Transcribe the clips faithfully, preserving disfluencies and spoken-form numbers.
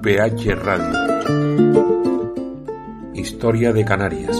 P H Radio. Historia de Canarias.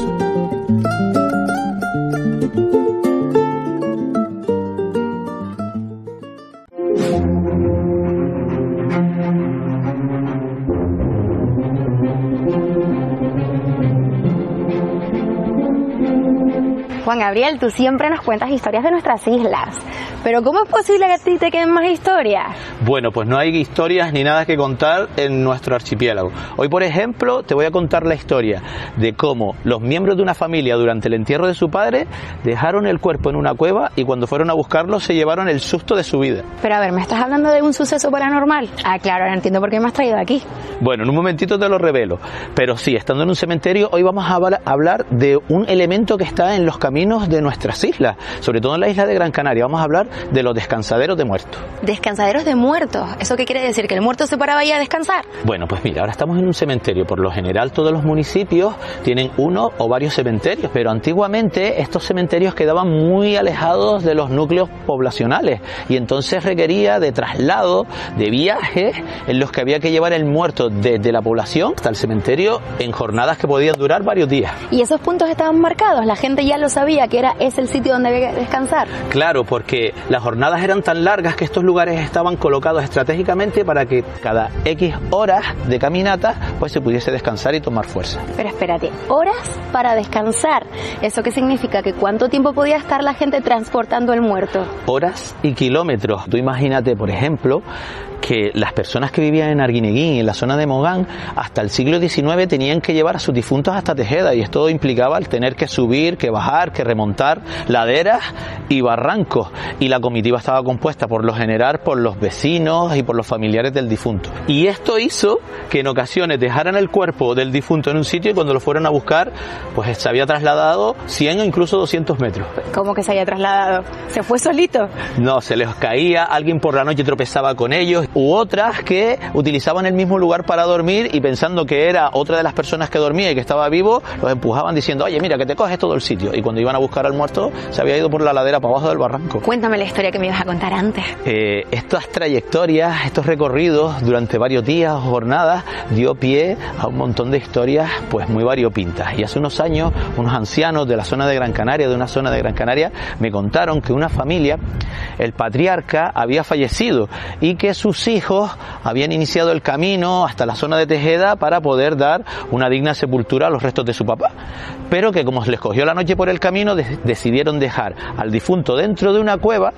Juan Gabriel, tú siempre nos cuentas historias de nuestras islas, pero ¿cómo es posible que a ti te queden más historias? Bueno, pues no hay historias ni nada que contar en nuestro archipiélago. Hoy, por ejemplo, te voy a contar la historia de cómo los miembros de una familia durante el entierro de su padre dejaron el cuerpo en una cueva y cuando fueron a buscarlo se llevaron el susto de su vida. Pero a ver, ¿me estás hablando de un suceso paranormal? Ah, claro, ahora entiendo por qué me has traído aquí. Bueno, en un momentito te lo revelo, pero sí, estando en un cementerio, hoy vamos a hablar de un elemento que está en los caminos de nuestras islas, sobre todo en la isla de Gran Canaria. Vamos a hablar de los descansaderos de muertos. ¿Descansaderos de muertos? ¿Eso qué quiere decir? ¿Que el muerto se paraba ahí a descansar? Bueno, pues mira, ahora estamos en un cementerio. Por lo general todos los municipios tienen uno o varios cementerios, pero antiguamente estos cementerios quedaban muy alejados de los núcleos poblacionales y entonces requería de traslado, de viajes en los que había que llevar el muerto desde la población hasta el cementerio en jornadas que podían durar varios días. ¿Y esos puntos estaban marcados? ¿La gente ya lo sabía que era ese el sitio donde había que descansar? Claro, porque las jornadas eran tan largas que estos lugares estaban colocados estratégicamente para que cada X horas de caminata pues se pudiese descansar y tomar fuerza. Pero espérate, ¿horas para descansar? ¿Eso qué significa? ¿Que cuánto tiempo podía estar la gente transportando el muerto? Horas y kilómetros. Tú imagínate, por ejemplo, que las personas que vivían en Arguineguín, en la zona de Mogán, hasta el siglo diecinueve tenían que llevar a sus difuntos hasta Tejeda y esto implicaba el tener que subir, que bajar, que remontar laderas y barrancos, y la comitiva estaba compuesta por lo general por los vecinos y por los familiares del difunto. Y esto hizo que en ocasiones dejaran el cuerpo del difunto en un sitio y cuando lo fueron a buscar pues se había trasladado cien o incluso doscientos metros. ¿Cómo que se había trasladado? ¿Se fue solito? No, se les caía, alguien por la noche tropezaba con ellos, u otras que utilizaban el mismo lugar para dormir y pensando que era otra de las personas que dormía y que estaba vivo, los empujaban diciendo, oye, mira, que te coges todo el sitio. Y cuando iban a buscar al muerto, se había ido por la ladera para abajo del barranco. Cuéntame la historia que me ibas a contar antes. Eh, estas trayectorias, estos recorridos durante varios días o jornadas, dio pie a un montón de historias pues muy variopintas. Y hace unos años, unos ancianos de la zona de Gran Canaria, de una zona de Gran Canaria, me contaron que una familia, el patriarca, había fallecido y que sus hijos habían iniciado el camino hasta la zona de Tejeda para poder dar una digna sepultura a los restos de su papá, pero que como les cogió la noche por el camino de- decidieron dejar al difunto dentro de una cueva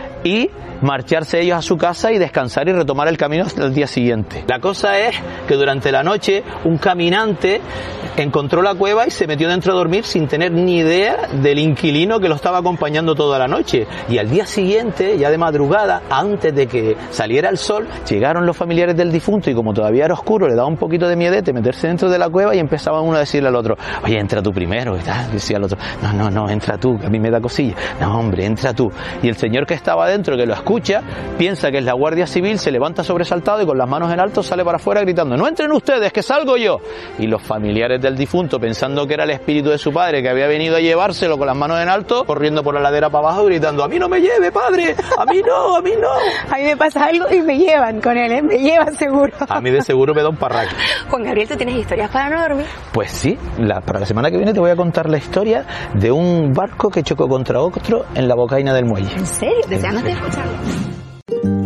y marcharse ellos a su casa y descansar y retomar el camino hasta el día siguiente. La cosa es que durante la noche un caminante encontró la cueva y se metió dentro a dormir sin tener ni idea del inquilino que lo estaba acompañando toda la noche. Y al día siguiente, ya de madrugada, antes de que saliera el sol, llegaron los familiares del difunto y como todavía era oscuro, le daba un poquito de miedete meterse dentro de la cueva y empezaba uno a decirle al otro, oye, entra tú primero, y tal. Decía el otro, no, no, no, entra tú, que a mí me da cosilla. No, hombre, entra tú. Y el señor que estaba dentro, que lo escucha, piensa que es la Guardia Civil, se levanta sobresaltado y con las manos en alto sale para afuera gritando, no entren ustedes, que salgo yo. Y los familiares del difunto, pensando que era el espíritu de su padre que había venido a llevárselo con las manos en alto, corriendo por la ladera para abajo gritando, a mí no me lleve, padre, a mí no, a mí no. A mí me pasa algo y me llevan con él, ¿eh? Me llevan seguro. A mí de seguro me da un parraque. Juan Gabriel, ¿tú tienes historias para no dormir? Pues sí, la, para la semana que viene te voy a contar la historia de un barco que chocó contra otro en la bocaina del muelle. ¿En serio? Deseándote escucharlo.